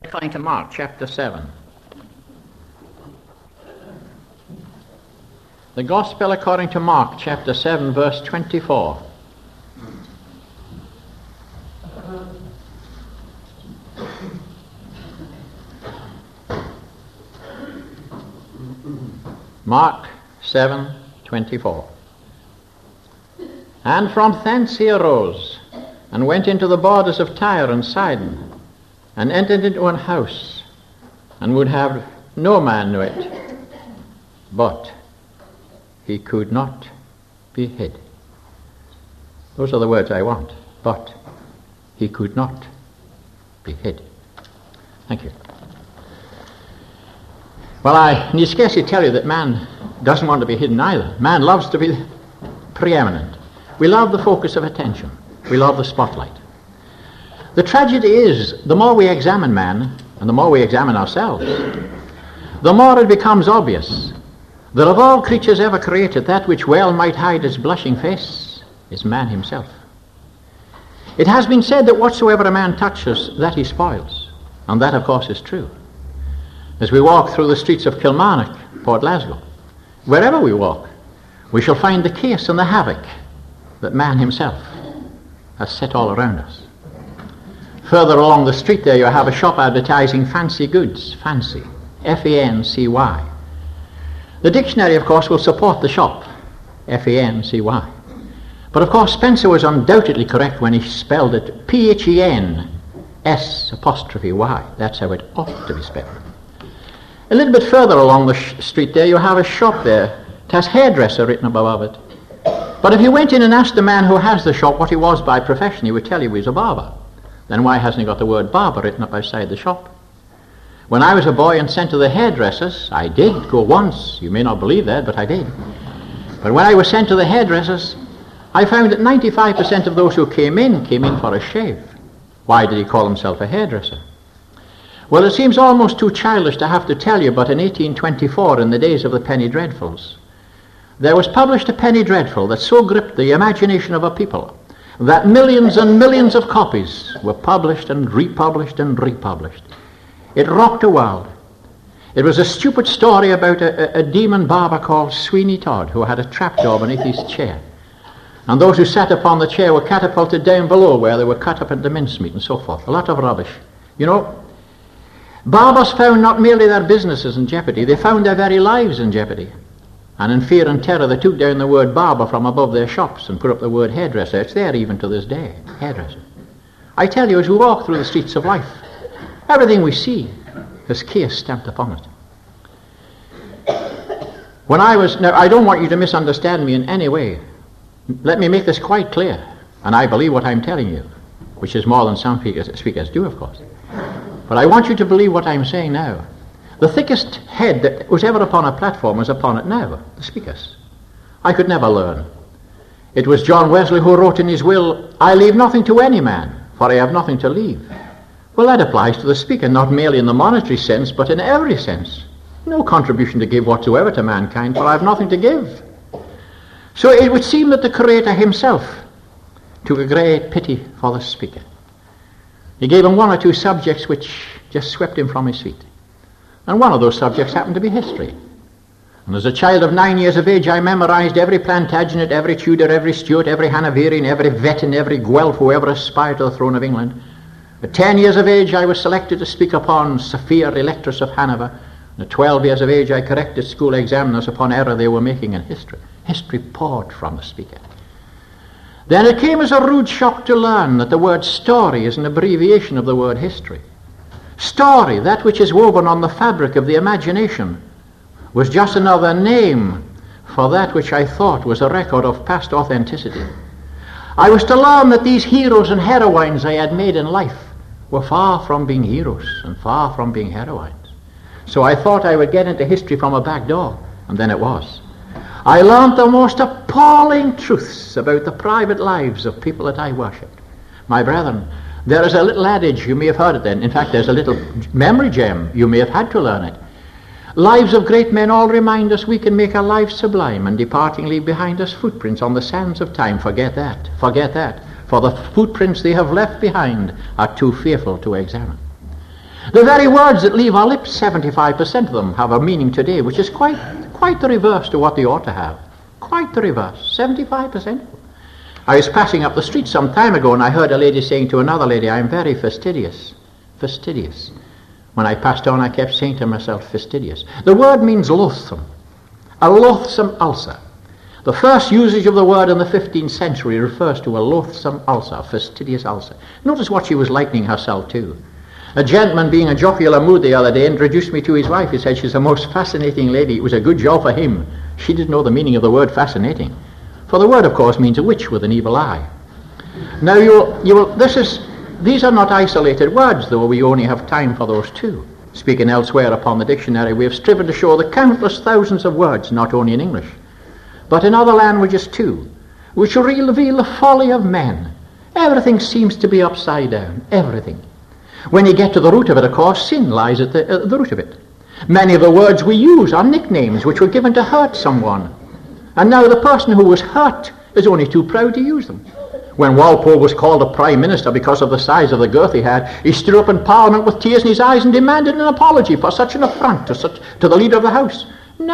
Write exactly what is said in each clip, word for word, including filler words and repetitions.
According to Mark chapter seven. The Gospel according to Mark chapter seven, verse twenty-four. Mark seven, twenty-four. And from thence he arose, and went into the borders of Tyre and Sidon, and entered into an house, and would have no man know it, but he could not be hid. Those are the words I want. But he could not be hid. Thank you. Well, I need scarcely tell you that man doesn't want to be hidden either. Man loves to be preeminent. We love the focus of attention. We love the spotlight. The tragedy is, the more we examine man, and the more we examine ourselves, the more it becomes obvious that of all creatures ever created, that which well might hide its blushing face is man himself. It has been said that whatsoever a man touches, that he spoils. And that, of course, is true. As we walk through the streets of Kilmarnock, Port Glasgow, wherever we walk, we shall find the chaos and the havoc that man himself has set all around us. Further along the street there you have a shop advertising fancy goods, fancy, F A N C Y. The dictionary, of course, will support the shop, F A N C Y. But, of course, Spencer was undoubtedly correct when he spelled it P H E N S apostrophe Y. That's how it ought to be spelled. A little bit further along the sh- street there you have a shop there. It has hairdresser written above it. But if you went in and asked the man who has the shop what he was by profession, he would tell you he was a barber. Then why hasn't he got the word barber written up outside the shop? When I was a boy and sent to the hairdressers, I did go once. You may not believe that, but I did. But when I was sent to the hairdressers, I found that ninety-five percent of those who came in, came in for a shave. Why did he call himself a hairdresser? Well, it seems almost too childish to have to tell you, but in eighteen twenty-four, in the days of the Penny Dreadfuls, there was published a Penny Dreadful that so gripped the imagination of a people that millions and millions of copies were published and republished and republished. It rocked the world. It was a stupid story about a, a, a demon barber called Sweeney Todd, who had a trapdoor beneath his chair. And those who sat upon the chair were catapulted down below, where they were cut up into mincemeat and so forth. A lot of rubbish. You know, barbers found not merely their businesses in jeopardy, they found their very lives in jeopardy. And in fear and terror they took down the word barber from above their shops and put up the word hairdresser. It's there even to this day, hairdresser. I tell you, as we walk through the streets of life, everything we see has chaos stamped upon it. When I was, now I don't want you to misunderstand me in any way. Let me make this quite clear, and I believe what I'm telling you, which is more than some speakers, speakers do, of course. But I want you to believe what I'm saying now. The thickest head that was ever upon a platform is upon it now, the speakers. I could never learn. It was John Wesley who wrote in his will, I leave nothing to any man, for I have nothing to leave. Well, that applies to the speaker, not merely in the monetary sense, but in every sense. No contribution to give whatsoever to mankind, for I have nothing to give. So it would seem that the Creator himself took a great pity for the speaker. He gave him one or two subjects which just swept him from his feet. And one of those subjects happened to be history. And as a child of nine years of age, I memorized every Plantagenet, every Tudor, every Stuart, every Hanoverian, every Wettin, every Guelph who ever aspired to the throne of England. At ten years of age, I was selected to speak upon Sophia, Electress of Hanover. And at twelve years of age, I corrected school examiners upon error they were making in history. History poured from the speaker. Then it came as a rude shock to learn that the word story is an abbreviation of the word history. Story, that which is woven on the fabric of the imagination, was just another name for that which I thought was a record of past authenticity. I was to learn that these heroes and heroines I had made in life were far from being heroes and far from being heroines. So I thought I would get into history from a back door, and then it was. I learned the most appalling truths about the private lives of people that I worshipped. My brethren, there is a little adage, you may have heard it then. In fact, there's a little memory gem, you may have had to learn it. Lives of great men all remind us we can make our lives sublime, and departing leave behind us footprints on the sands of time. Forget that, forget that. For the footprints they have left behind are too fearful to examine. The very words that leave our lips, seventy-five percent of them have a meaning today, which is quite, quite the reverse to what they ought to have. Quite the reverse, seventy-five percent. I was passing up the street some time ago and I heard a lady saying to another lady, "I'm very fastidious." Fastidious. When I passed on, I kept saying to myself, fastidious. The word means loathsome. A loathsome ulcer. The first usage of the word in the fifteenth century refers to a loathsome ulcer, a fastidious ulcer. Notice what she was likening herself to. A gentleman, being in jocular mood the other day, introduced me to his wife. He said, "She's a most fascinating lady." It was a good job for him. She didn't know the meaning of the word fascinating. For the word, of course, means a witch with an evil eye. Now, you'll, you'll, this is, these are not isolated words, though we only have time for those two. Speaking elsewhere upon the dictionary, we have striven to show the countless thousands of words, not only in English, but in other languages too, which reveal the folly of men. Everything seems to be upside down, everything. When you get to the root of it, of course, sin lies at the, uh, the root of it. Many of the words we use are nicknames which were given to hurt someone. And now the person who was hurt is only too proud to use them. When Walpole was called a Prime Minister because of the size of the girth he had, he stood up in Parliament with tears in his eyes and demanded an apology for such an affront to, such, to the Leader of the House.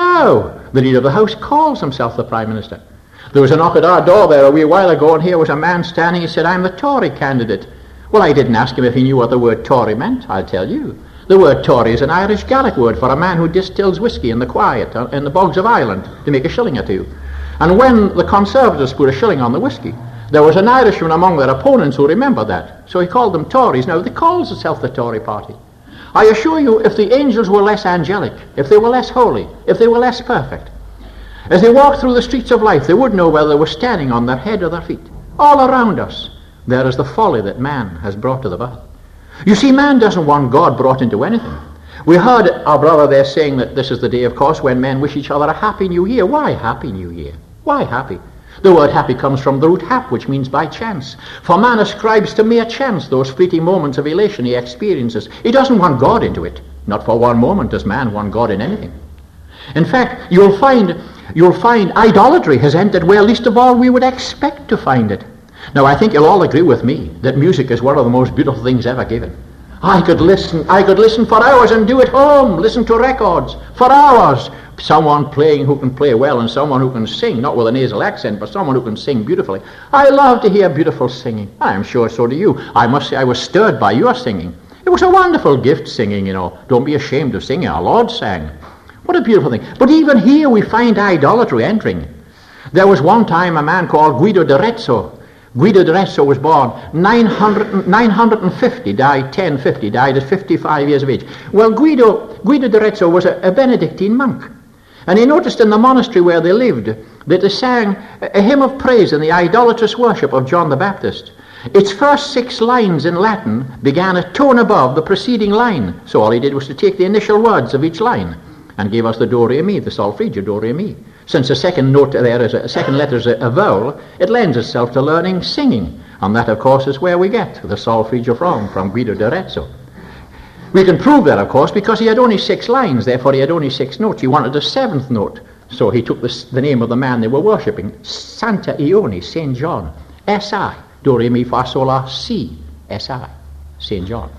No, the Leader of the House calls himself the Prime Minister. There was a knock at our door there a wee while ago, and here was a man standing. He said, "I'm the Tory candidate." Well, I didn't ask him if he knew what the word Tory meant. I'll tell you. The word Tory is an Irish Gaelic word for a man who distills whiskey in the quiet, uh, in the bogs of Ireland, to make a shilling or two. And when the Conservatives put a shilling on the whiskey, there was an Irishman among their opponents who remembered that. So he called them Tories. Now, they calls itself the Tory party. I assure you, if the angels were less angelic, if they were less holy, if they were less perfect, as they walked through the streets of life, they would know whether they were standing on their head or their feet. All around us, there is the folly that man has brought to the birth. You see, man doesn't want God brought into anything. We heard our brother there saying that this is the day, of course, when men wish each other a happy new year. Why happy new year? Why happy? The word happy comes from the root hap, which means by chance. For man ascribes to mere chance those fleeting moments of elation he experiences. He doesn't want God into it. Not for one moment does man want God in anything. In fact, you'll find, you'll find idolatry has entered where least of all we would expect to find it. Now, I think you'll all agree with me that music is one of the most beautiful things ever given. I could listen, I could listen for hours and do it home, listen to records for hours. Someone playing who can play well and someone who can sing, not with a nasal accent, but someone who can sing beautifully. I love to hear beautiful singing. I'm sure so do you. I must say I was stirred by your singing. It was a wonderful gift, singing, you know. Don't be ashamed of singing. Our Lord sang. What a beautiful thing. But even here we find idolatry entering. There was one time a man called Guido d'Arezzo. Guido d'Arezzo was born nine hundred, nine hundred fifty, died ten fifty, died at fifty-five years of age. Well, Guido, Guido d'Arezzo was a, a Benedictine monk. And he noticed in the monastery where they lived that they sang a hymn of praise in the idolatrous worship of John the Baptist. Its first six lines in Latin began a tone above the preceding line. So all he did was to take the initial words of each line and gave us the do, re, mi, the solfeggio, do, re, mi. Since the second note there is a, a second letter is a, a vowel, it lends itself to learning singing. And that, of course, is where we get the solfeggio from, from Guido d'Arezzo. We can prove that, of course, because he had only six lines, therefore he had only six notes. He wanted a seventh note. So he took the, the name of the man they were worshipping, Santa Ione, Saint John, S I, do, re, mi, fa, sol, la, si, S I, Saint John.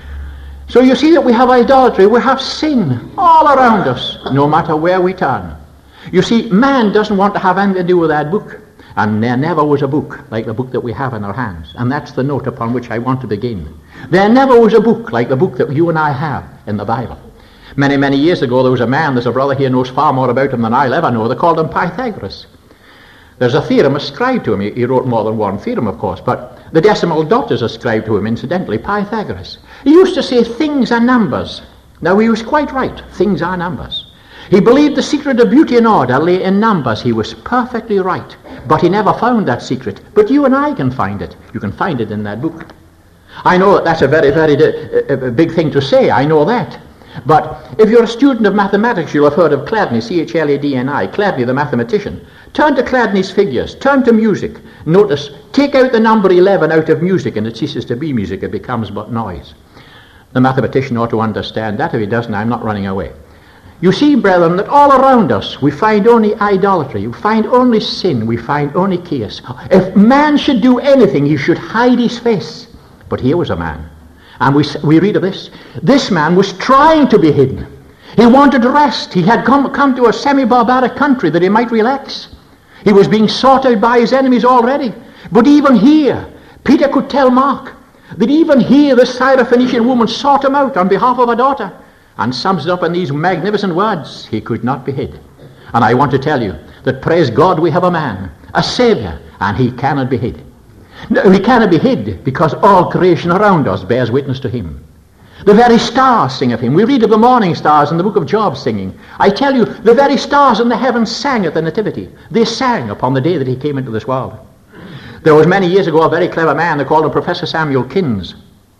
So you see that we have idolatry, we have sin all around us, no matter where we turn. You see, man doesn't want to have anything to do with that book. And there never was a book like the book that we have in our hands. And that's the note upon which I want to begin. There never was a book like the book that you and I have in the Bible. Many, many years ago, there was a man, there's a brother here knows far more about him than I'll ever know. They called him Pythagoras. There's a theorem ascribed to him. He, he wrote more than one theorem, of course, but the decimal dot is ascribed to him, incidentally, Pythagoras. He used to say things are numbers. Now, he was quite right. Things are numbers. He believed the secret of beauty and order lay in numbers. He was perfectly right. But he never found that secret. But you and I can find it. You can find it in that book. I know that that's a very, very uh, big thing to say. I know that. But if you're a student of mathematics, you'll have heard of Chladni, C H L A D N I, Chladni the mathematician. Turn to Chladni's figures. Turn to music. Notice, take out the number eleven out of music and it ceases to be music. It becomes but noise. The mathematician ought to understand that. If he doesn't, I'm not running away. You see, brethren, that all around us we find only idolatry, we find only sin, we find only chaos. If man should do anything, he should hide his face. But here was a man. And we, we read of this. This man was trying to be hidden. He wanted rest. He had come, come to a semi-barbaric country that he might relax. He was being sought out by his enemies already. But even here, Peter could tell Mark that even here the Syrophoenician woman sought him out on behalf of her daughter, and sums it up in these magnificent words: he could not be hid. And I want to tell you that, praise God, we have a man, a Saviour, and he cannot be hid. No, he cannot be hid because all creation around us bears witness to him. The very stars sing of him. We read of the morning stars in the book of Job singing. I tell you, the very stars in the heavens sang at the nativity. They sang upon the day that he came into this world. There was many years ago a very clever man, they called him Professor Samuel Kins.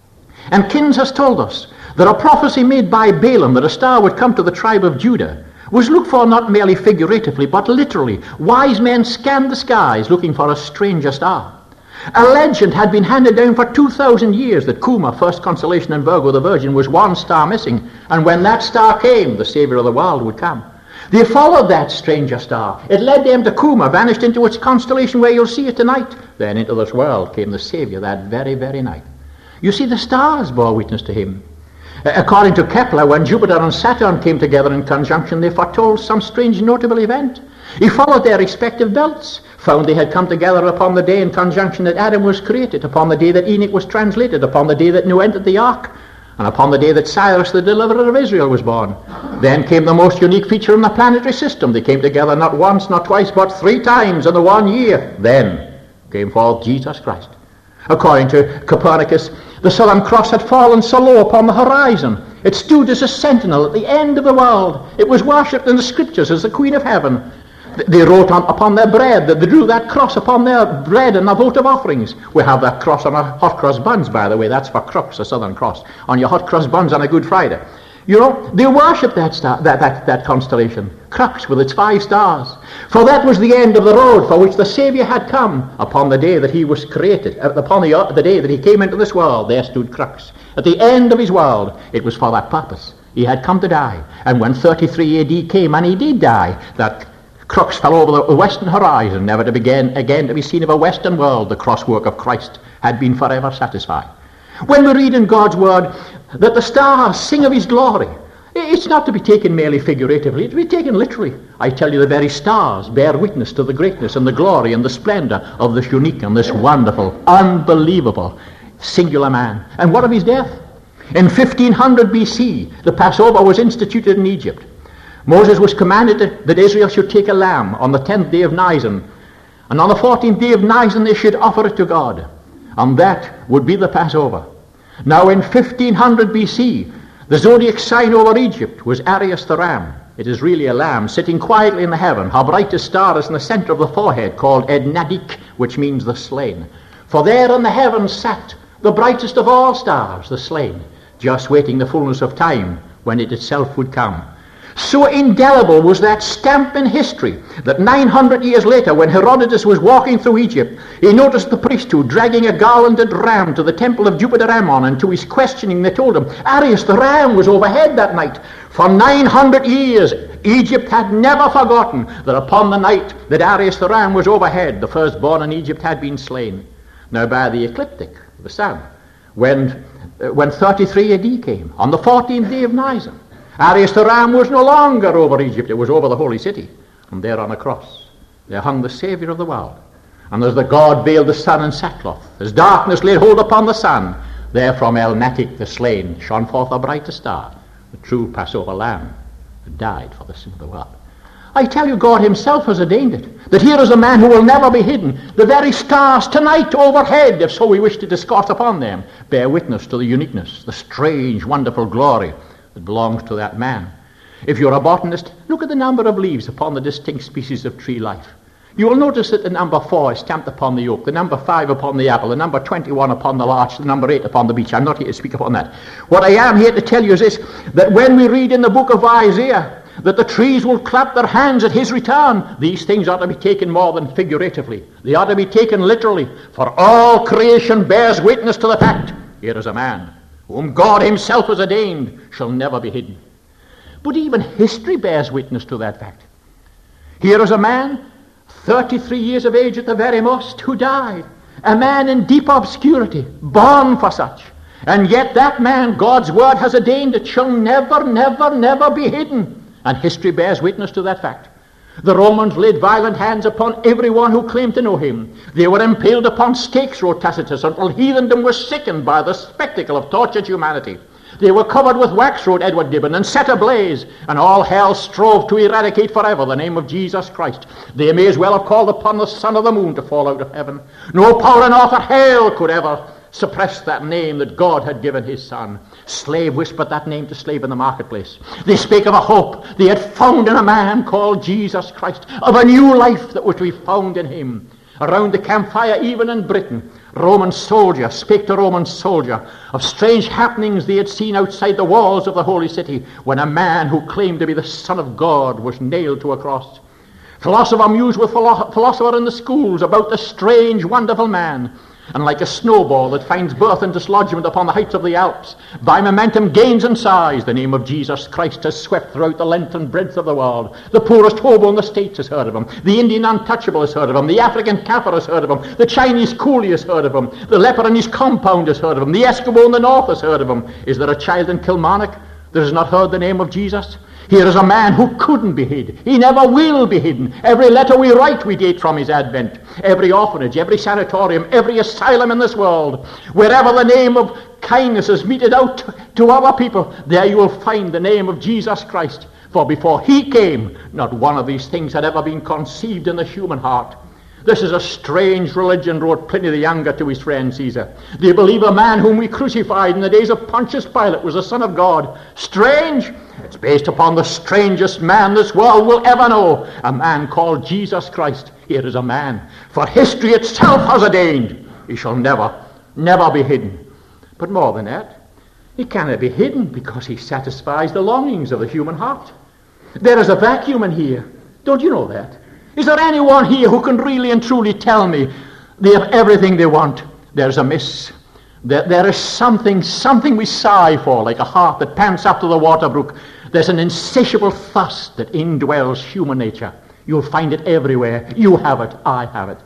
And Kins has told us that a prophecy made by Balaam that a star would come to the tribe of Judah was looked for not merely figuratively, but literally. Wise men scanned the skies looking for a stranger star. A legend had been handed down for two thousand years that Kuma, first constellation in Virgo, the Virgin, was one star missing, and when that star came, the Saviour of the world would come. They followed that stranger star. It led them to Kuma, vanished into its constellation where you'll see it tonight. Then into this world came the Saviour that very, very night. You see, the stars bore witness to him. According to Kepler, when Jupiter and Saturn came together in conjunction, they foretold some strange notable event. He followed their respective belts, found they had come together upon the day in conjunction that Adam was created, upon the day that Enoch was translated, upon the day that Noah entered the ark, and upon the day that Cyrus, the deliverer of Israel, was born. Then came the most unique feature in the planetary system. They came together not once, not twice, but three times in the one year. Then came forth Jesus Christ. According to Copernicus, the Southern Cross had fallen so low upon the horizon. It stood as a sentinel at the end of the world. It was worshipped in the Scriptures as the Queen of Heaven. They wrote on, upon their bread, that they drew that cross upon their bread and their votive offerings. We have that cross on our hot cross buns, by the way. That's for crux, a Southern Cross. On your hot cross buns on a Good Friday. You know, they worshipped that, star, that, that, that constellation, Crux, with its five stars. For that was the end of the road for which the Saviour had come upon the day that he was created. Upon the, uh, the day that he came into this world, there stood Crux. At the end of his world, it was for that purpose. He had come to die. And when thirty-three A D came, and he did die, that Crux fell over the western horizon, never to begin again to be seen of a western world. The crosswork of Christ had been forever satisfied. When we read in God's word that the stars sing of his glory, it's not to be taken merely figuratively, it's to be taken literally. I tell you, the very stars bear witness to the greatness and the glory and the splendor of this unique and this wonderful, unbelievable, singular man. And what of his death? In fifteen hundred B C, the Passover was instituted in Egypt. Moses was commanded to, that Israel should take a lamb on the tenth day of Nisan, and on the fourteenth day of Nisan they should offer it to God, and that would be the Passover. Now in fifteen hundred B C, the zodiac sign over Egypt was Arius the ram. It is really a lamb sitting quietly in the heaven. Her brightest star is in the center of the forehead, called Ednadik, which means the slain. For there in the heavens sat the brightest of all stars, the slain, just waiting the fullness of time when it itself would come. So indelible was that stamp in history that nine hundred years later, when Herodotus was walking through Egypt, he noticed the priesthood dragging a garlanded ram to the temple of Jupiter Ammon, and to his questioning they told him Arius the ram was overhead that night. For nine hundred years Egypt had never forgotten that upon the night that Arius the ram was overhead, the firstborn in Egypt had been slain. Now by the ecliptic, the sun, when, uh, when thirty-three A D came, on the fourteenth day of Nisan, Arius the ram was no longer over Egypt, it was over the holy city. And there on a cross, there hung the Saviour of the world. And as the God veiled the sun in sackcloth, as darkness laid hold upon the sun, there from Elnatic the slain shone forth a brighter star, the true Passover lamb, that died for the sin of the world. I tell you, God himself has ordained it, that here is a man who will never be hidden. The very stars tonight overhead, if so we wish to discourse upon them, bear witness to the uniqueness, the strange, wonderful glory that belongs to that man. If you're a botanist, look at the number of leaves upon the distinct species of tree life. You will notice that the number four is stamped upon the oak, the number five upon the apple, the number twenty-one upon the larch, the number eight upon the beech. I'm not here to speak upon that. What I am here to tell you is this, that when we read in the book of Isaiah that the trees will clap their hands at his return, these things ought to be taken more than figuratively. They ought to be taken literally, for all creation bears witness to the fact, here is a man whom God himself has ordained shall never be hidden. But even history bears witness to that fact. Here is a man, thirty-three years of age at the very most, who died. A man in deep obscurity, born for such. And yet that man, God's word has ordained, it shall never, never, never be hidden. And history bears witness to that fact. The Romans laid violent hands upon everyone who claimed to know him. They were impaled upon stakes, wrote Tacitus, until heathendom was sickened by the spectacle of tortured humanity. They were covered with wax, wrote Edward Gibbon, and set ablaze, and all hell strove to eradicate forever the name of Jesus Christ. They may as well have called upon the son of the moon to fall out of heaven. No power in earth or hell could ever suppress that name that God had given his son. Slave whispered that name to slave in the marketplace. They spake of a hope they had found in a man called Jesus Christ, of a new life that was to be found in him. Around the campfire, even in Britain, Roman soldier spake to Roman soldier of strange happenings they had seen outside the walls of the holy city when a man who claimed to be the Son of God was nailed to a cross. Philosopher mused with philo- philosopher in the schools about the strange, wonderful man. And like a snowball that finds birth and dislodgement upon the heights of the Alps, by momentum gains in size, the name of Jesus Christ has swept throughout the length and breadth of the world. The poorest hobo in the States has heard of him. The Indian untouchable has heard of him. The African Kaffir has heard of him. The Chinese coolie has heard of him. The leper in his compound has heard of him. The Eskimo in the north has heard of him. Is there a child in Kilmarnock that has not heard the name of Jesus? Here is a man who couldn't be hid. He never will be hidden. Every letter we write we date from his advent. Every orphanage, every sanatorium, every asylum in this world, wherever the name of kindness is meted out to other people, there you will find the name of Jesus Christ. For before he came, not one of these things had ever been conceived in the human heart. This is a strange religion, wrote Pliny the Younger to his friend Caesar. They believe a man whom we crucified in the days of Pontius Pilate was the Son of God. Strange? It's based upon the strangest man this world will ever know, a man called Jesus Christ. Here is a man, for history itself has ordained, he shall never, never be hidden. But more than that, he cannot be hidden because he satisfies the longings of the human heart. There is a vacuum in here. Don't you know that? Is there anyone here who can really and truly tell me they have everything they want? There's a miss. There, there is something, something we sigh for, like a heart that pants after the water brook. There's an insatiable thirst that indwells human nature. You'll find it everywhere. You have it. I have it.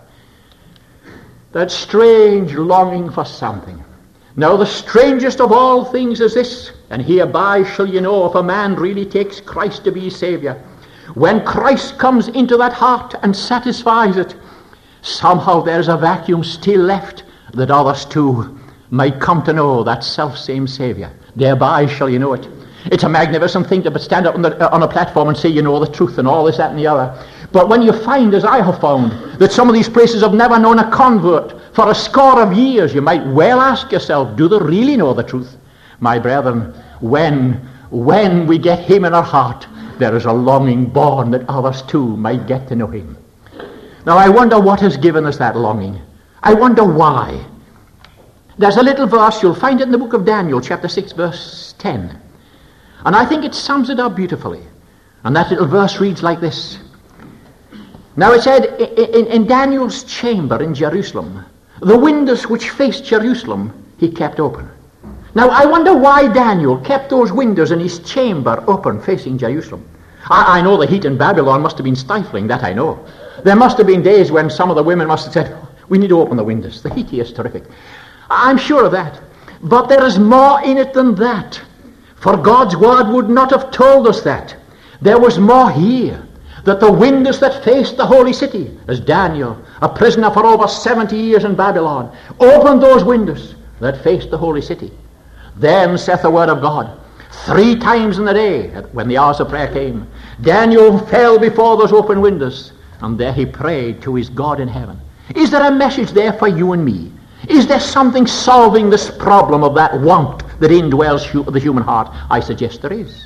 That strange longing for something. Now the strangest of all things is this, and hereby shall you know if a man really takes Christ to be his Saviour. When Christ comes into that heart and satisfies it, somehow there's a vacuum still left that others too might come to know that self-same Saviour. Thereby shall you know it. It's a magnificent thing to stand up on, the, on a platform and say you know the truth and all this, that and the other. But when you find, as I have found, that some of these places have never known a convert for a score of years, you might well ask yourself, do they really know the truth? My brethren, when, when we get him in our heart, there is a longing born that others too might get to know him. Now I wonder what has given us that longing. I wonder why. There's a little verse, you'll find it in the book of Daniel, chapter six, verse ten. And I think it sums it up beautifully. And that little verse reads like this. Now it said, in, in Daniel's chamber in Jerusalem, the windows which faced Jerusalem he kept open. Now, I wonder why Daniel kept those windows in his chamber open facing Jerusalem. I, I know the heat in Babylon must have been stifling, that I know. There must have been days when some of the women must have said, we need to open the windows. The heat here is terrific. I'm sure of that. But there is more in it than that. For God's word would not have told us that. There was more here. That the windows that faced the holy city, as Daniel, a prisoner for over seventy years in Babylon, opened those windows that faced the holy city. Then saith the word of God, three times in the day, when the hours of prayer came, Daniel fell before those open windows, and there he prayed to his God in heaven. Is there a message there for you and me? Is there something solving this problem of that want that indwells hu- the human heart? I suggest there is.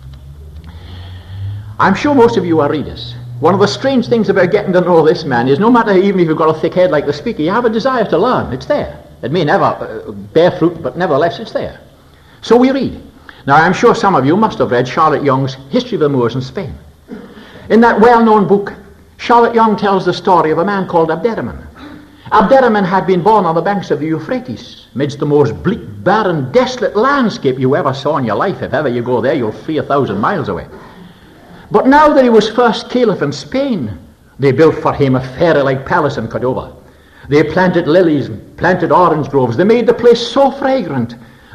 I'm sure most of you are readers. One of the strange things about getting to know this man is no matter even if you've got a thick head like the speaker, you have a desire to learn. It's there. It may never uh, bear fruit, but nevertheless it's there. So we read. Now I'm sure some of you must have read Charlotte Young's History of the Moors in Spain. In that well-known book, Charlotte Young tells the story of a man called Abderrahman. Abderrahman had been born on the banks of the Euphrates, amidst the most bleak, barren, desolate landscape you ever saw in your life. If ever you go there, you'll flee a thousand miles away. But now that he was first caliph in Spain, they built for him a fairy-like palace in Cordova. They planted lilies, planted orange groves. They made the place so fragrant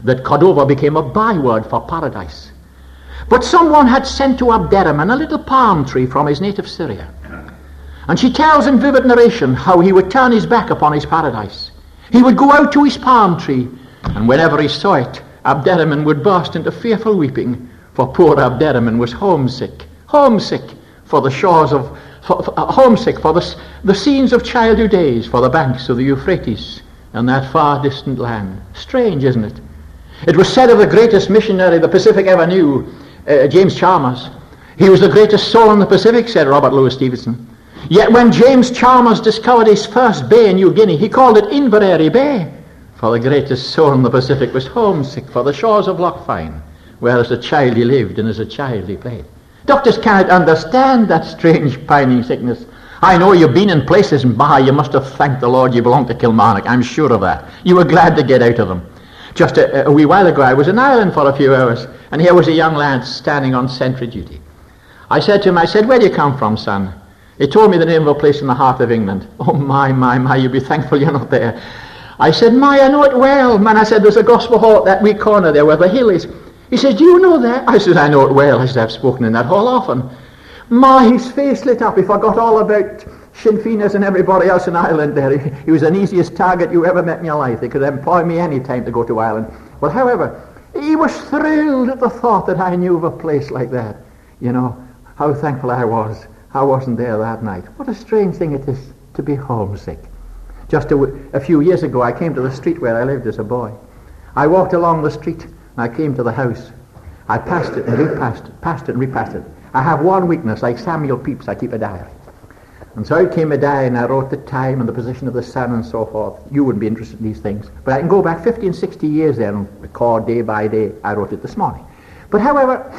that Cordova became a byword for paradise. But someone had sent to Abderrahman a little palm tree from his native Syria. And she tells in vivid narration how he would turn his back upon his paradise. He would go out to his palm tree, and whenever he saw it, Abderrahman would burst into fearful weeping, for poor Abderrahman was homesick, homesick for the shores of, for, for, uh, homesick for the, the scenes of childhood days, for the banks of the Euphrates and that far distant land. Strange, isn't it? It was said of the greatest missionary the Pacific ever knew, uh, James Chalmers. He was the greatest soul in the Pacific, said Robert Louis Stevenson. Yet when James Chalmers discovered his first bay in New Guinea, he called it Inverary Bay, for the greatest soul in the Pacific was homesick for the shores of Loch Fyne, where as a child he lived and as a child he played. Doctors cannot understand that strange pining sickness. I know you've been in places in Baja, you must have thanked the Lord you belonged to Kilmarnock. I'm sure of that. You were glad to get out of them. Just a, a wee while ago I was in Ireland for a few hours, and here was a young lad standing on sentry duty. I said to him, I said, where do you come from, son? He told me the name of a place in the heart of England. Oh, my, my, my, you'll be thankful you're not there. I said, my, I know it well. Man, I said, there's a gospel hall at that wee corner there where the hill is. He said, do you know that? I said, I know it well. I said, I've spoken in that hall often. My, his face lit up. He forgot all about Sinn Féiners and everybody else in Ireland there. He, he was the easiest target you ever met in your life. They could employ me any time to go to Ireland. Well, however, he was thrilled at the thought that I knew of a place like that. You know, how thankful I was. I wasn't there that night. What a strange thing it is to be homesick. Just a, a few years ago, I came to the street where I lived as a boy. I walked along the street, and I came to the house. I passed it and repassed it, passed it and repassed it. I have one weakness, like Samuel Pepys, I keep a diary. And so out came a diary, and I wrote the time and the position of the sun and so forth. You wouldn't be interested in these things. But I can go back fifty and sixty years there and record day by day. I wrote it this morning. But however,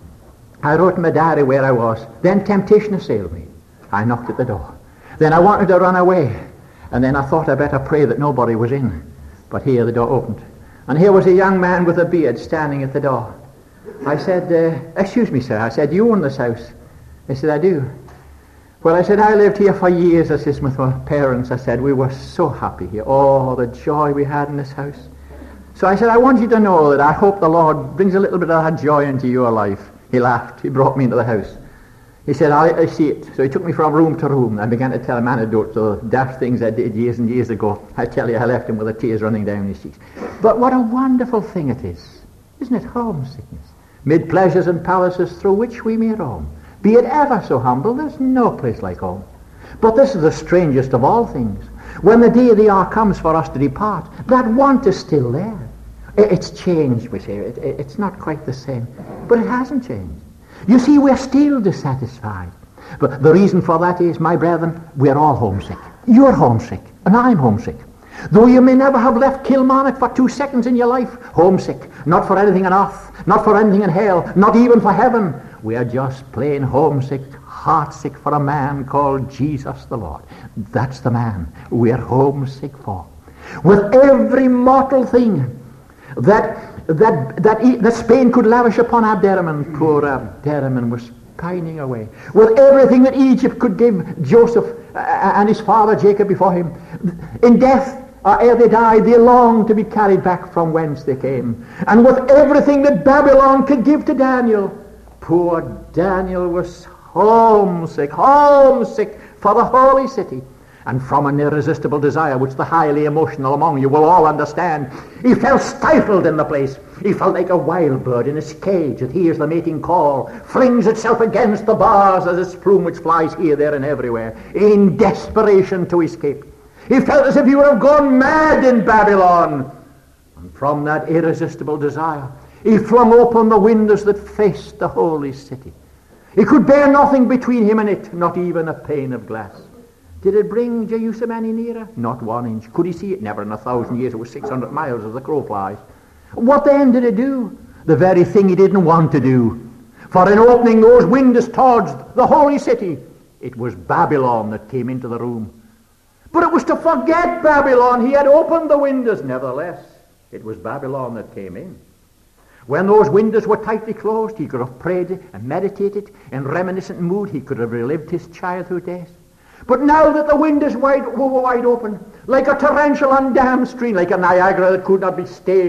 I wrote in my diary where I was. Then temptation assailed me. I knocked at the door. Then I wanted to run away. And then I thought I better pray that nobody was in. But here the door opened. And here was a young man with a beard standing at the door. I said, uh, excuse me, sir. I said, do you own this house? He said, I do. Well, I said, I lived here for years, I said, with my parents. I said, we were so happy here. Oh, the joy we had in this house. So I said, I want you to know that I hope the Lord brings a little bit of that joy into your life. He laughed. He brought me into the house. He said, I, I see it. So he took me from room to room. I began to tell him anecdotes of the daft things I did years and years ago. I tell you, I left him with the tears running down his cheeks. But what a wonderful thing it is. Isn't it homesickness? Mid pleasures and palaces through which we may roam. Be it ever so humble, there's no place like home. But this is the strangest of all things. When the day of the hour comes for us to depart, that want is still there. It's changed, we say. It, it, it's not quite the same. But it hasn't changed. You see, we're still dissatisfied. But the reason for that is, my brethren, we're all homesick. You're homesick, and I'm homesick. Though you may never have left Kilmarnock for two seconds in your life, homesick. Not for anything on earth, not for anything in hell, not even for heaven. We are just plain homesick, heartsick for a man called Jesus the Lord. That's the man we're homesick for. With every mortal thing that that that, that Spain could lavish upon Abderrahman, poor Abderrahman was pining away. With everything that Egypt could give Joseph uh, and his father Jacob before him, in death or ere they died, they longed to be carried back from whence they came. And with everything that Babylon could give to Daniel, poor Daniel was homesick, homesick for the holy city. And from an irresistible desire, which the highly emotional among you will all understand, he felt stifled in the place. He felt like a wild bird in its cage that hears the mating call, flings itself against the bars as its plume which flies here, there, and everywhere, in desperation to escape. He felt as if he would have gone mad in Babylon. And from that irresistible desire, he flung open the windows that faced the holy city. He could bear nothing between him and it, not even a pane of glass. Did it bring Jerusalem any nearer? Not one inch. Could he see it? Never in a thousand years. It was six hundred miles as the crow flies. What then did it do? The very thing he didn't want to do. For in opening those windows towards the holy city, it was Babylon that came into the room. But it was to forget Babylon. He had opened the windows. Nevertheless, it was Babylon that came in. When those windows were tightly closed, he could have prayed and meditated. In reminiscent mood, he could have relived his childhood days. But now that the windows wide, were wide open, like a torrential undammed stream, like a Niagara that could not be stayed,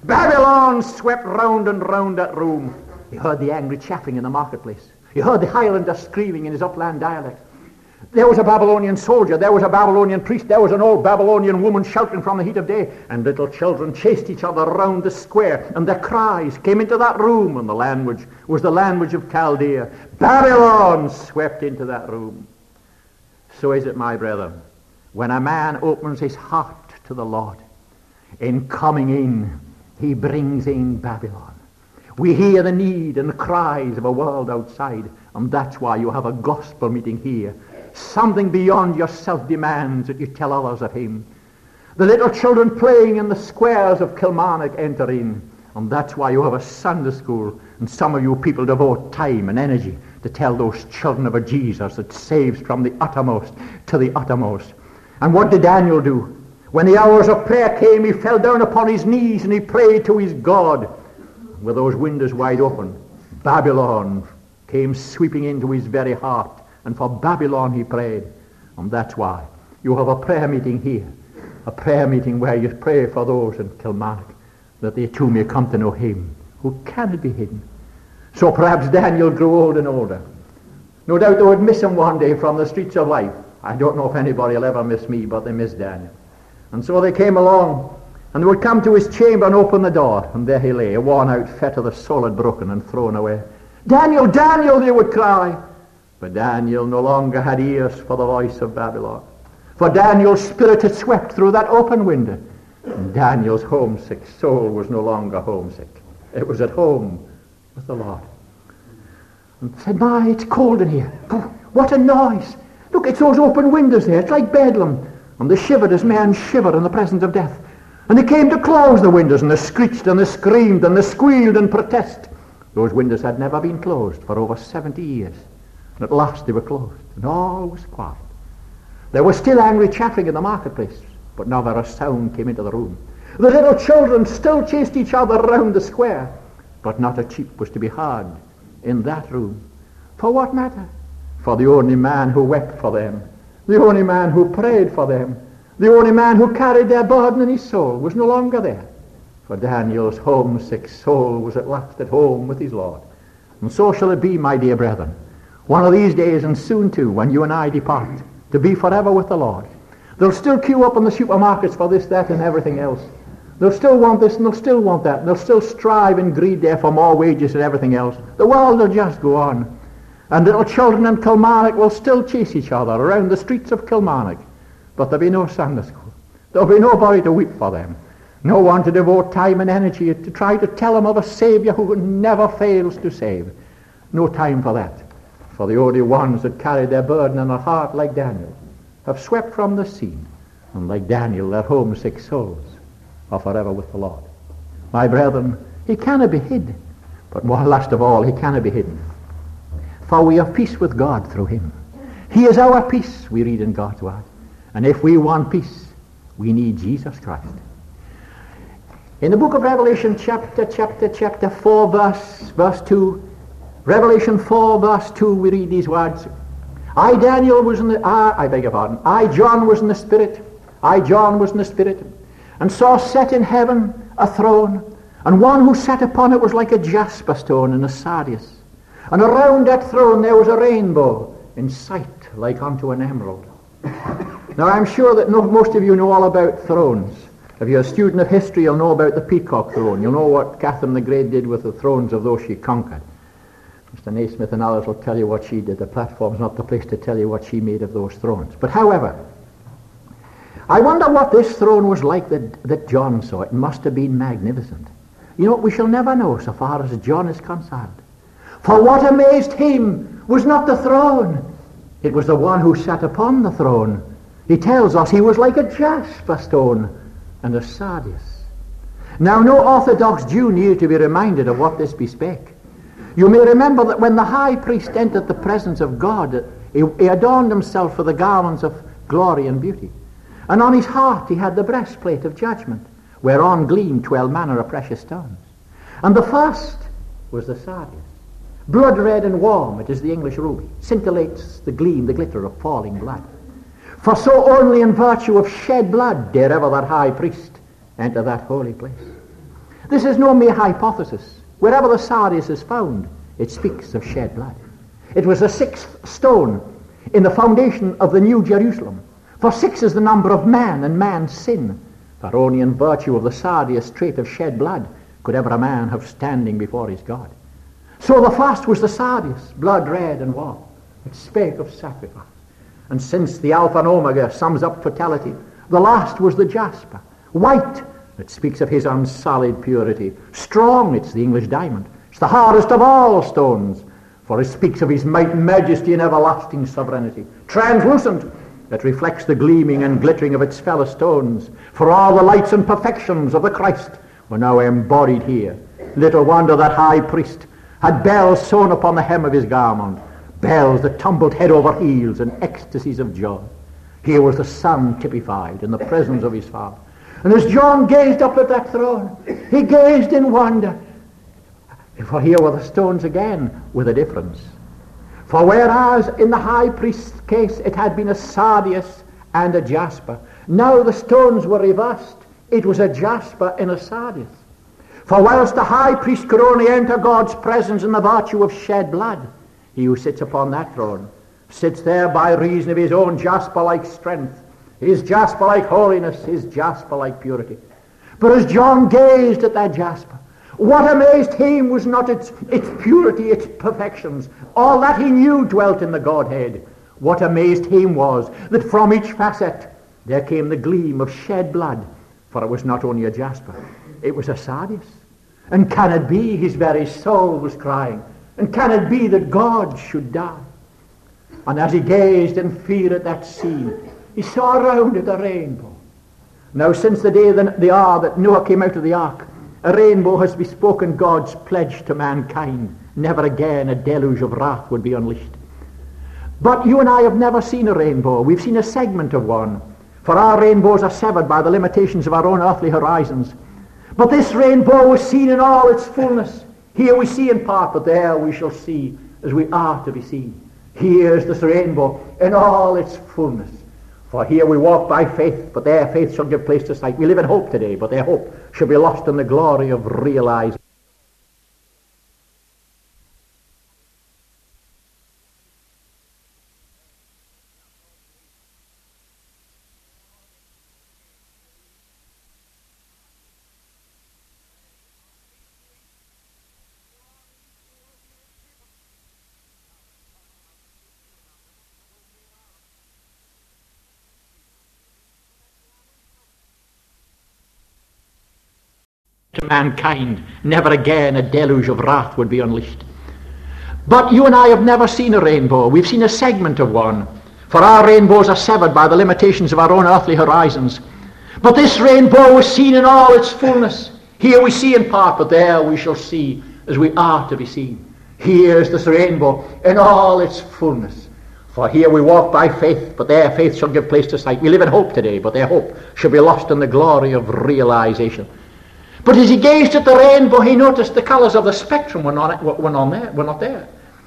Babylon swept round and round that room. He heard the angry chaffing in the marketplace. He heard the Highlander screaming in his upland dialect. There was a Babylonian soldier, there was a Babylonian priest, there was an old Babylonian woman shouting from the heat of day, and little children chased each other round the square, and their cries came into that room, and the language was the language of Chaldea. Babylon swept into that room. So is it, my brethren, when a man opens his heart to the Lord, in coming in, he brings in Babylon. We hear the need and the cries of a world outside, and that's why you have a gospel meeting here. Something beyond yourself demands that you tell others of him. The little children playing in the squares of Kilmarnock enter in, and that's why you have a Sunday school, and some of you people devote time and energy to tell those children of a Jesus that saves from the uttermost to the uttermost. And what did Daniel do? When the hours of prayer came, he fell down upon his knees and he prayed to his God. With those windows wide open, Babylon came sweeping into his very heart, and for Babylon he prayed. And that's why you have a prayer meeting here, a prayer meeting where you pray for those in Kilmarnock, that they too may come to know him who cannot be hidden. So perhaps Daniel grew old and older. No doubt they would miss him one day from the streets of life. I don't know if anybody will ever miss me, but they miss Daniel. And so they came along, and they would come to his chamber and open the door, and there he lay, a worn-out fetter, the soul had broken and thrown away. Daniel, Daniel, they would cry. But Daniel no longer had ears for the voice of Babylon. For Daniel's spirit had swept through that open window. And Daniel's homesick soul was no longer homesick. It was at home with the Lord. And said, my, it's cold in here. What a noise. Look, it's those open windows there. It's like Bedlam. And they shivered as men shiver in the presence of death. And they came to close the windows, and they screeched and they screamed and they squealed and protested. Those windows had never been closed for over seventy years. And at last they were closed, and all was quiet. There was still angry chaffing in the marketplace, but now there a sound came into the room. The little children still chased each other round the square, but not a cheep was to be heard in that room. For what matter? For the only man who wept for them, the only man who prayed for them, the only man who carried their burden in his soul was no longer there. For Daniel's homesick soul was at last at home with his Lord. And so shall it be, my dear brethren, one of these days, and soon too, when you and I depart, to be forever with the Lord. They'll still queue up in the supermarkets for this, that, and everything else. They'll still want this, and they'll still want that, and they'll still strive and greed there for more wages and everything else. The world will just go on. And little children in Kilmarnock will still chase each other around the streets of Kilmarnock. But there'll be no Sunday school. There'll be nobody to weep for them. No one to devote time and energy to try to tell them of a Saviour who never fails to save. No time for that. For the only ones that carry their burden in their heart, like Daniel, have swept from the scene, and like Daniel, their homesick souls are forever with the Lord. My brethren, he cannot be hid, but more last of all, he cannot be hidden. For we have peace with God through him. He is our peace, we read in God's word. And if we want peace, we need Jesus Christ. In the book of Revelation, chapter, chapter, chapter four, verse, verse two, Revelation four, verse two, we read these words. I, Daniel, was in the, ah, I beg your pardon, I, John, was in the Spirit, I, John, was in the Spirit, and saw set in heaven a throne, and one who sat upon it was like a jasper stone and a sardius. And around that throne there was a rainbow in sight like unto an emerald. Now I'm sure that no, most of you know all about thrones. If you're a student of history, you'll know about the Peacock throne. You'll know what Catherine the Great did with the thrones of those she conquered. Mister Naismith and others will tell you what she did. The platform's not the place to tell you what she made of those thrones. But however, I wonder what this throne was like that, that John saw. It must have been magnificent. You know, we shall never know so far as John is concerned. For what amazed him was not the throne. It was the one who sat upon the throne. He tells us he was like a jasper stone and a sardius. Now no Orthodox Jew needed to be reminded of what this bespake. You may remember that when the high priest entered the presence of God, he, he adorned himself with the garments of glory and beauty. And on his heart he had the breastplate of judgment, whereon gleamed twelve manner of precious stones. And the first was the sardius. Blood red and warm, it is the English ruby, scintillates the gleam, the glitter of falling blood. For so only in virtue of shed blood dare ever that high priest enter that holy place. This is no mere hypothesis. Wherever the sardius is found, it speaks of shed blood. It was the sixth stone in the foundation of the New Jerusalem. For six is the number of man and man's sin. For only in virtue of the sardius trait of shed blood could ever a man have standing before his God. So the first was the sardius, blood red and warm. It spake of sacrifice. And since the Alpha and Omega sums up totality, the last was the jasper, white. It speaks of his unsullied purity. Strong, it's the English diamond. It's the hardest of all stones, for it speaks of his might, majesty, and everlasting sovereignty. Translucent, it reflects the gleaming and glittering of its fellow stones, for all the lights and perfections of the Christ were now embodied here. Little wonder that high priest had bells sewn upon the hem of his garment, bells that tumbled head over heels in ecstasies of joy. Here was the Son typified in the presence of his Father. And as John gazed up at that throne, he gazed in wonder. For here were the stones again, with a difference. For whereas in the high priest's case it had been a sardius and a jasper, now the stones were reversed. It was a jasper and a sardius. For whilst the high priest could only enter God's presence in the virtue of shed blood, he who sits upon that throne sits there by reason of his own jasper-like strength, his jasper-like holiness, his jasper-like purity. But as John gazed at that jasper, what amazed him was not its, its purity, its perfections. All that he knew dwelt in the Godhead. What amazed him was that from each facet there came the gleam of shed blood, for it was not only a jasper, it was a sardius. And can it be, his very soul was crying, and can it be that God should die? And as he gazed in fear at that scene, he saw around it a rainbow. Now since the day the, the hour that Noah came out of the ark, a rainbow has bespoken God's pledge to mankind. Never again a deluge of wrath would be unleashed. But you and I have never seen a rainbow. We've seen a segment of one. For our rainbows are severed by the limitations of our own earthly horizons. But this rainbow was seen in all its fullness. Here we see in part, but there we shall see as we are to be seen. Here is this rainbow in all its fullness. For here we walk by faith, but their faith shall give place to sight. We live in hope today, but their hope shall be lost in the glory of realizing. To mankind, never again a deluge of wrath would be unleashed. But you and I have never seen a rainbow. We've seen a segment of one. For our rainbows are severed by the limitations of our own earthly horizons. But this rainbow was seen in all its fullness. Here we see in part, but there we shall see as we are to be seen. Here is this rainbow in all its fullness. For here we walk by faith, but their faith shall give place to sight. We live in hope today, but their hope shall be lost in the glory of realization. But as he gazed at the rainbow, he noticed the colours of the spectrum were not, were not there. Were not there.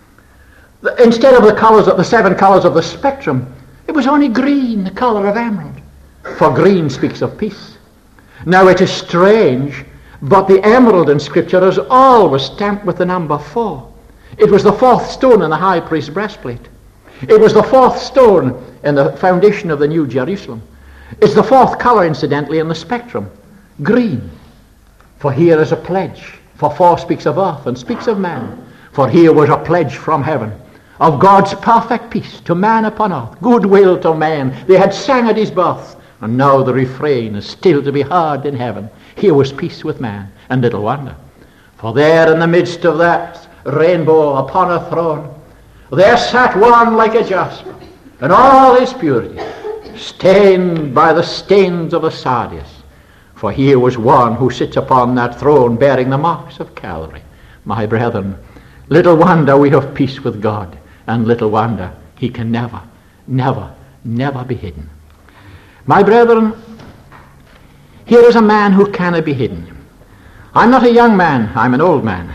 The, instead of the colours of the seven colours of the spectrum, it was only green, the colour of emerald. For green speaks of peace. Now it is strange, but the emerald in Scripture is always stamped with the number four. It was the fourth stone in the high priest's breastplate. It was the fourth stone in the foundation of the New Jerusalem. It's the fourth colour, incidentally, in the spectrum, green. For here is a pledge. For four speaks of earth and speaks of man. For here was a pledge from heaven of God's perfect peace to man upon earth, goodwill to man. They had sang at his birth, and now the refrain is still to be heard in heaven. Here was peace with man, and little wonder. For there in the midst of that rainbow upon a throne, there sat one like a jasper, in all his purity, stained by the stains of the sardius. For here was one who sits upon that throne bearing the marks of Calvary. My brethren, little wonder we have peace with God, and little wonder he can never, never, never be hidden. My brethren, here is a man who cannot be hidden. I'm not a young man, I'm an old man.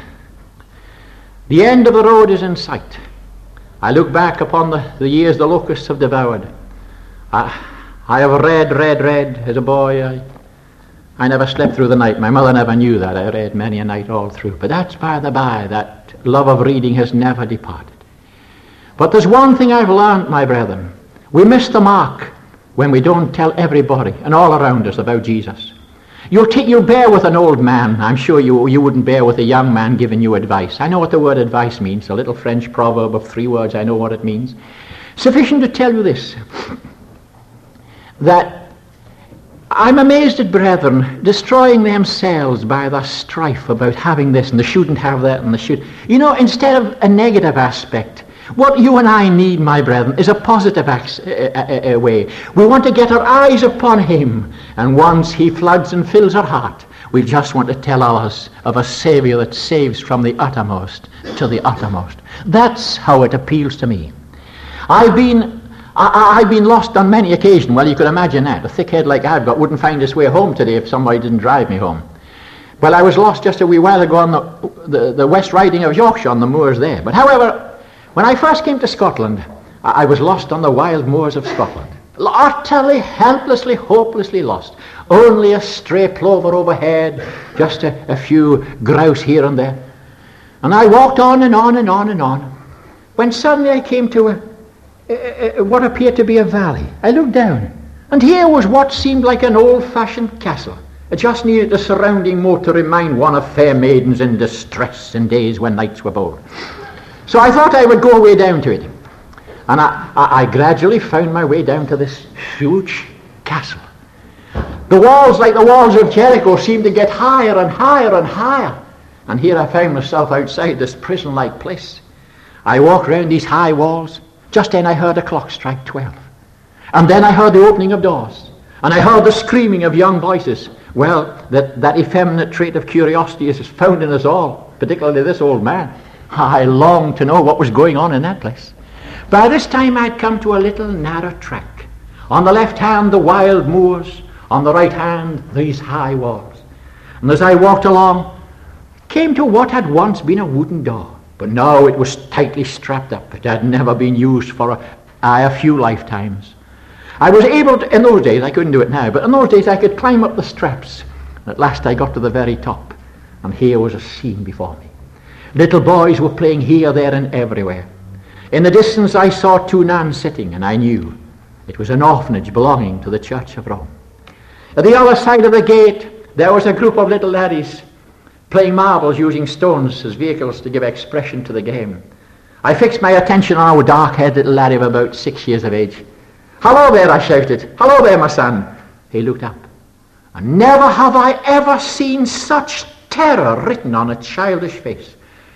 The end of the road is in sight. I look back upon the, the years the locusts have devoured. I, I have read, read, read as a boy. I, I never slept through the night. My mother never knew that. I read many a night all through. But that's by the by. That love of reading has never departed. But there's one thing I've learned, my brethren. We miss the mark when we don't tell everybody and all around us about Jesus. You'll, take, you'll bear with an old man. I'm sure you, you wouldn't bear with a young man giving you advice. I know what the word advice means. A little French proverb of three words. I know what it means. Sufficient to tell you this, that I'm amazed at brethren destroying themselves by their strife about having this and they shouldn't have that and they should. You know, instead of a negative aspect, what you and I need, my brethren, is a positive ac- a, a, a way. We want to get our eyes upon him, and once he floods and fills our heart, we just want to tell others of a Saviour that saves from the uttermost to the uttermost. That's how it appeals to me. I've been I, I've been lost on many occasions. Well, you could imagine that. A thick head like I've got wouldn't find his way home today if somebody didn't drive me home. Well, I was lost just a wee while ago on the, the, the West Riding of Yorkshire, on the moors there. But however, when I first came to Scotland, I, I was lost on the wild moors of Scotland. Utterly, helplessly, hopelessly lost. Only a stray plover overhead, just a, a few grouse here and there. And I walked on and on and on and on, when suddenly I came to a Uh, what appeared to be a valley. I looked down, and here was what seemed like an old-fashioned castle. It just needed a surrounding moat to remind one of fair maidens in distress in days when nights were bold. So I thought I would go away down to it, and I, I, I gradually found my way down to this huge castle. The walls, like the walls of Jericho, seemed to get higher and higher and higher, and here I found myself outside this prison-like place. I walked round these high walls. Just then I heard a clock strike twelve. And then I heard the opening of doors. And I heard the screaming of young voices. Well, that, that effeminate trait of curiosity is found in us all, particularly this old man. I longed to know what was going on in that place. By this time I'd come to a little narrow track. On the left hand, the wild moors. On the right hand, these high walls. And as I walked along, came to what had once been a wooden door. But now it was tightly strapped up. It had never been used for a, uh, a few lifetimes. I was able to, in those days, I couldn't do it now, but in those days I could climb up the straps. At last I got to the very top, and here was a scene before me. Little boys were playing here, there, and everywhere. In the distance I saw two nuns sitting, and I knew it was an orphanage belonging to the Church of Rome. At the other side of the gate, there was a group of little laddies playing marbles, using stones as vehicles to give expression to the game. I fixed my attention on a dark-haired little laddie of about six years of age. "Hello there," I shouted. "Hello there, my son." He looked up, and never have I ever seen such terror written on a childish face.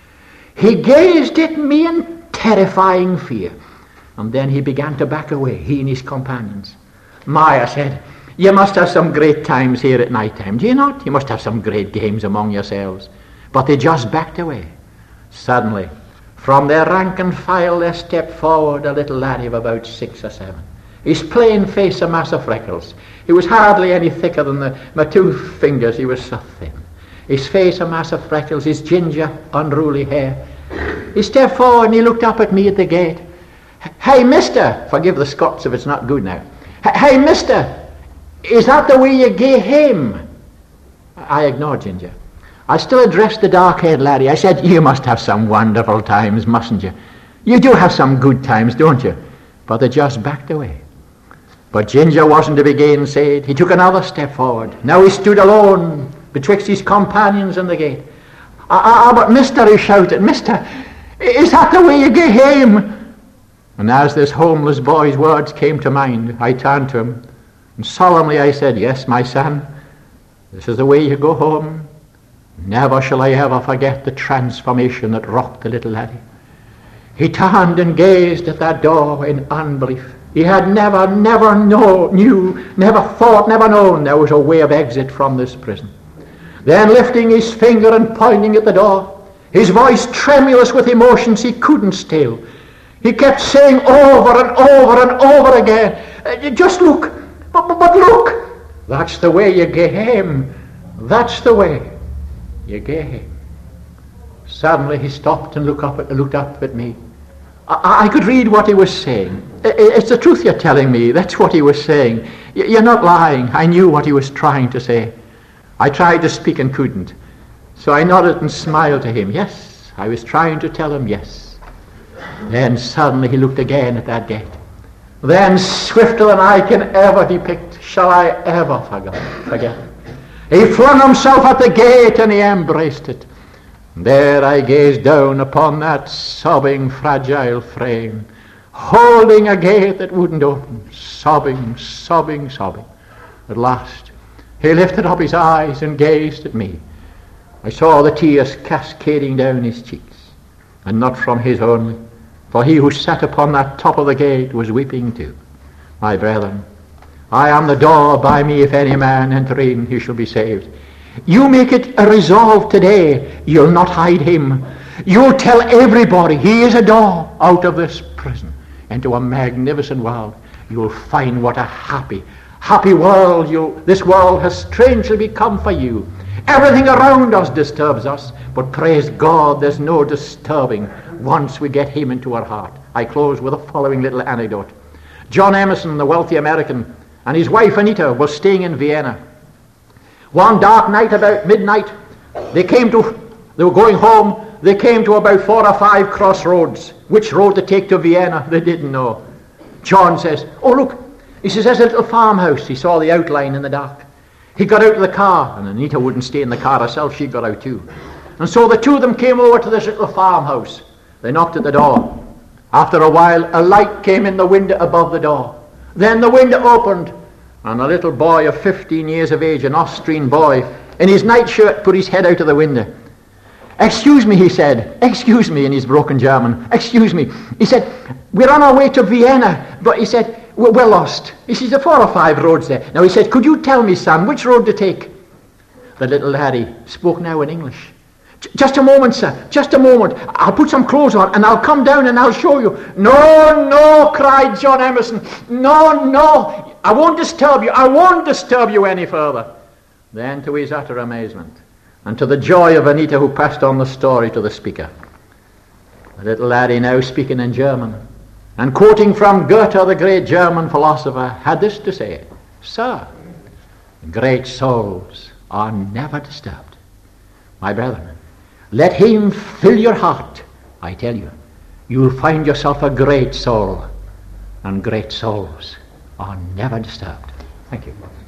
He gazed at me in terrifying fear, and then he began to back away, he and his companions. "My," I said, "you must have some great times here at night time, do you not? You must have some great games among yourselves." But they just backed away. Suddenly, from their rank and file there stepped forward a little laddie of about six or seven. His plain face a mass of freckles. He was hardly any thicker than the, my two fingers. He was so thin. His face a mass of freckles, his ginger, unruly hair. He stepped forward and he looked up at me at the gate. "Hey, mister," forgive the Scots if it's not good now. "Hey, mister, is that the way you gae home?" I ignored Ginger. I still addressed the dark-haired laddie. I said, "You must have some wonderful times, mustn't you? You do have some good times, don't you?" But they just backed away. But Ginger wasn't to be gainsaid. He took another step forward. Now he stood alone betwixt his companions and the gate. "Ah, ah, but mister," he shouted, "mister, is that the way you gae home?" And as this homeless boy's words came to mind, I turned to him, and solemnly I said, "Yes, my son, this is the way you go home." Never shall I ever forget the transformation that rocked the little laddie. He turned and gazed at that door in unbelief. He had never, never know, knew, never thought, never known there was a way of exit from this prison. Then lifting his finger and pointing at the door, his voice tremulous with emotions he couldn't still, he kept saying over and over and over again, "Just look, but, but, but look, that's the way you get him, that's the way you get him." Suddenly he stopped and looked up at, looked up at me. I, I could read what he was saying. It's the truth you're telling me, that's what he was saying. You're not lying. I knew what he was trying to say. I tried to speak and couldn't. So I nodded and smiled to him. Yes, I was trying to tell him yes. Then suddenly he looked again at that gate. Then, swifter than I can ever depict, shall I ever forget, forget. He flung himself at the gate and he embraced it. There I gazed down upon that sobbing, fragile frame, holding a gate that wouldn't open, sobbing, sobbing, sobbing. At last, he lifted up his eyes and gazed at me. I saw the tears cascading down his cheeks, and not from his only, for he who sat upon that top of the gate was weeping too. My brethren, I am the door. By me if any man enter in, he shall be saved. You make it a resolve today, you'll not hide him. You'll tell everybody he is a door out of this prison into a magnificent world. You'll find what a happy, happy world you this world has strangely become for you. Everything around us disturbs us, but praise God, there's no disturbing once we get him into our heart. I close with the following little anecdote. John Emerson, the wealthy American, and his wife Anita were staying in Vienna. One dark night about midnight, they came to, they were going home, they came to about four or five crossroads. Which road to take to Vienna, they didn't know. John says, oh look, he says, there's a little farmhouse. He saw the outline in the dark. He got out of the car, and Anita wouldn't stay in the car herself, she got out too. And so the two of them came over to this little farmhouse. They knocked at the door. After a while, a light came in the window above the door. Then the window opened, and a little boy of fifteen years of age, an Austrian boy, in his nightshirt, put his head out of the window. Excuse me, he said. Excuse me, in his broken German. Excuse me. He said, we're on our way to Vienna, but he said, we're, we're lost. He says, there are four or five roads there. Now he said, could you tell me, son, which road to take? The little laddie spoke now in English. Just a moment, sir, just a moment. I'll put some clothes on and I'll come down and I'll show you. No, no, cried John Emerson. No, no, I won't disturb you. I won't disturb you any further. Then, to his utter amazement, and to the joy of Anita, who passed on the story to the speaker, the little laddie, now speaking in German, and quoting from Goethe, the great German philosopher, had this to say: Sir, great souls are never disturbed. My brethren, let him fill your heart. I tell you, you'll find yourself a great soul, and great souls are never disturbed. Thank you.